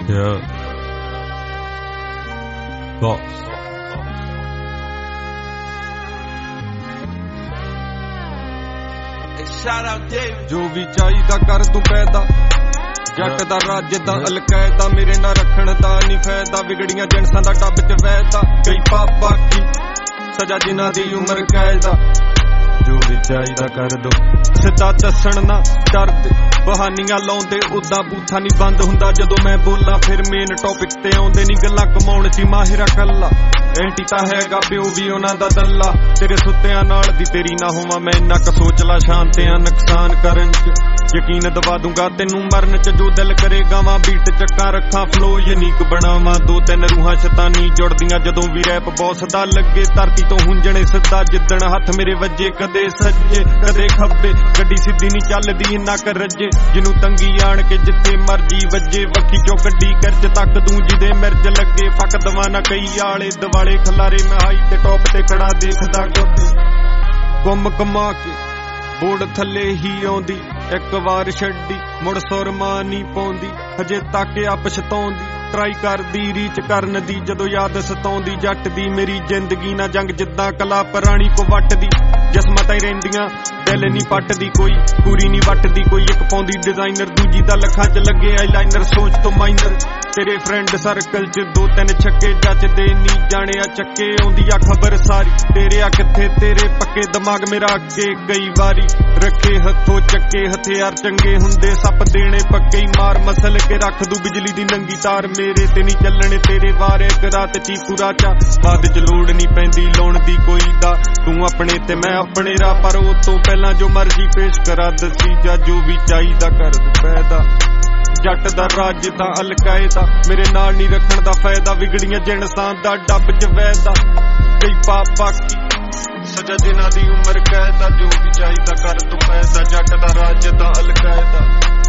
Yeah. Boss. ਜੋ ਵੀ ਚਾਹੀਦਾ ਕਰ ਤੂੰ ਪੈਦਾ ਜੱਟ ਦਾ ਰਾਜ ਦਾ ਅਲਕਾਇਦਾ ਮੇਰੇ ਨਾਲ ਰੱਖਣ ਦਾ ਨਹੀਂ ਫਾਇਦਾ ਵਿਗੜੀਆਂ ਜਿੰਸਾਂ ਦਾ ਟੱਬ ਚ ਵੈਦਾ ਕਈ ਪਾਪ ਬਾਕੀ ਸਜ਼ਾ ਜਿਨ੍ਹਾਂ ਦੀ ਉਮਰ ਕੈਦਾ ਜੋ ਵੀ ਚਾਹੀਦਾ ਕਰ ਦੋ ਸਿੱਧਾ ਦੱਸਣ ਨਾ ਡਰਦੇ ਬਹਾਨੀਆਂ ਲਾਉਂਦੇ ਉਦਾਂ ਬੂਥਾ ਨਹੀਂ ਬੰਦ ਹੁੰਦਾ ਜਦੋਂ ਮੈਂ ਬੋਲਾਂ ਫਿਰ ਮੇਨ ਟੌਪਿਕ ਤੇ ਆਉਂਦੇ ਨਹੀਂ ਗੱਲਾਂ ਕਮਾਉਣ ਚ ਮਾਹਿਰਾ ਕੱਲਾ ਐਂਟੀ ਤਾਂ ਹੈਗਾ ਪਿਓ ਵੀ ਉਹਨਾਂ ਦਾ ਦੱਲਾ ਤੇਰੇ ਸੁੱਤਿਆਂ ਨਾਲ ਦੀ ਤੇਰੀ ਨਾ ਹੋਵਾਂ ਮੈਂ ਇੰਨਾ ਕ ਸੋਚ ਲਾ ਸ਼ਾਂਤਿਆਂ ਨੁਕਸਾਨ ਕਰਨ ਚ ਯਕੀਨ ਦਵਾ ਦੂੰਗਾ ਤੈਨੂੰ ਮਰਨ ਚ ਜੋ ਦਿਲ ਕਰੇ ਗਾਵਾਂ ਬੀਟ ਚੱਕਾਂ ਰੱਖਾਂ ਫਲੋ ਯੂਨੀਕ ਬਣਾਵਾਂ ਦੋ ਤਿੰਨ ਰੂਹਾਂ ਸ਼ੈਤਾਨੀ ਜੁੜਦੀਆਂ ਜਦੋਂ ਵੀ ਰੈਪ ਬੌਸ ਦਾ ਲੱਗੇ ਧਰਤੀ ਤੋਂ ਹੁੰਜਣੇ ਸਿੱਧਾ ਜਿੱਦਣ ਹੱਥ ਮੇਰੇ ਵੱਜੇ ਕਦੇ ਸੱਜੇ ਕਦੇ ਖੱਬੇ ਗੱਡੀ ਸਿੱਧੀ ਨਹੀਂ ਚੱਲਦੀ ਇੰਨਾ ਕਰ ਰੱਜੇ ਜਿਹਨੂੰ ਤੰਗੀ ਆਣ ਕੇ ਜਿੱਥੇ ਮਰਜੀ ਵੱਜੇ ਵੱਖੀ ਚੋਂ ਗੱਡੀ ਕਰਜ ਤੱਕ ਦੂੰ ਜਿਹਦੇ ਮਿਰਜ ਲੱਗੇ ਫੱਕ ਦਵਾ ਨਾ ਕਈ ਆਲੇ ਦਿਵਾਲੇ ਖਲਾਰੇ ਮੈਂ ਹਾਈ ਤੇ ਟੌਪ ਤੇ ਖੜਾ ਦੇਖਦਾ ਗੋਡੇ ਗੁੰਮ ਕਮਾ ਕੇ ਬੋਰਡ ਥੱਲੇ ਹੀ ਆਉਂਦੀ ਇੱਕ ਵਾਰ ਛੱਡੀ ਮੁੜ ਸੁਰਮਾ ਨਹੀਂ ਪਾਉਂਦੀ ਹਜੇ ਤੱਕ ਆ ਪਛਤਾਉਂਦੀ ਟਰਾਈ ਕਰਦੀ ਰੀਚ ਕਰਨ ਦੀ ਜਦੋਂ ਯਾਦ ਸਤਾਉਂਦੀ ਜੱਟ ਦੀ ਮੇਰੀ ਜ਼ਿੰਦਗੀ ਨਾ ਜੰਗ ਜਿੱਦਾਂ ਕਲਾ ਪੁਰਾਣੀ ਕੋ ਵੱਟਦੀ ਜਸਮਤਾਂ ਹੀ ਰਹਿੰਦੀਆਂ ਦਿਲ ਨਹੀਂ ਪੱਟਦੀ ਕੋਈ ਪੂਰੀ ਨਹੀਂ ਵੱਟਦੀ ਕੋਈ ਇੱਕ ਪਾਉਂਦੀ ਡਿਜ਼ਾਈਨਰ ਦੂਜੀ ਦਾ ਲੱਖਾਂ ਚ ਲੱਗੇ ਆਈਲਾਈਨਰ ਸੋਚ ਤੋਂ ਮਾਈਨਰ ਤੇਰੇ ਫਰੈਂਡ ਸਰਕਲ ਚ ਦੋ ਤਿੰਨ ਛੱਕੇ ਜੱਜਦੇ ਨਹੀਂ ਜਾਣਿਆ ਚੱਕੇ ਆਉਂਦੀ ਆ ਖਬਰ ਸਾਰੀ ਤੇਰੇ ਆ ਕਿੱਥੇ ਤੇਰੇ ਪੱਕੇ ਦਿਮਾਗ ਮੇਰਾ ਅੱਗੇ ਕਈ ਵਾਰੀ ਰੱਖੇ ਹੱਥੋਂ ਚੱਕੇ ਹਥਿਆਰ ਚੰਗੇ ਹੁੰਦੇ ਸੱਪ ਦੇਣੇ ਪੱਕੇ ਹੀ ਮਾਰ ਮਸਲ ਕੇ ਰੱਖ ਦੂ ਬਿਜਲੀ ਦੀ ਨੰਗੀ ਤਾਰ ਮੇਰੇ ਤੇ ਨਹੀਂ ਚੱਲਣੇ ਤੇਰੇ ਵਾਰ ਇੱਕ ਰਾਤ ਚ ਪੂਰਾ ਚਾ ਬਾਅਦ ਚ ਲੋੜ ਨਹੀਂ ਪੈਂਦੀ ਲਾਉਣ ਦੀ ਕੋਈ ਦਾ ਤੂੰ ਆਪਣੇ ਤੇ ਮੈਂ ਆਪਣੇ ਰਾਹ ਪਰ ਉਹ ਤੋਂ ਪਹਿਲਾਂ ਜੋ ਮਰਜ਼ੀ ਪੇਸ਼ ਕਰਾ ਦਸੀ ਜਾਂ ਜੋ ਵੀ ਚਾਹੀਦਾ ਕਰ ਤੂੰ ਪੈਦਾ ਜੱਟ ਦਾ ਰਾਜ ਦਾ ਅਲਕਾਇਦਾ ਮੇਰੇ ਨਾਲ ਨਹੀਂ ਰੱਖਣ ਦਾ ਫਾਇਦਾ ਵਿਗੜੀਆਂ ਜਿੰਸਾਂ ਦਾ ਡੱਬ ਚ ਵੈਦਾ ਕਈ ਪਾਪ ਬਾਕੀ ਸਜ਼ਾ ਜਿਨ੍ਹਾਂ ਦੀ ਉਮਰ ਕੈਦਾ ਜੋ ਵੀ ਚਾਹੀਦਾ ਕਰ ਤੂੰ ਪੈਦਾ ਜੱਟ ਦਾ ਰਾਜ ਦਾ ਅਲਕਾਇਦਾ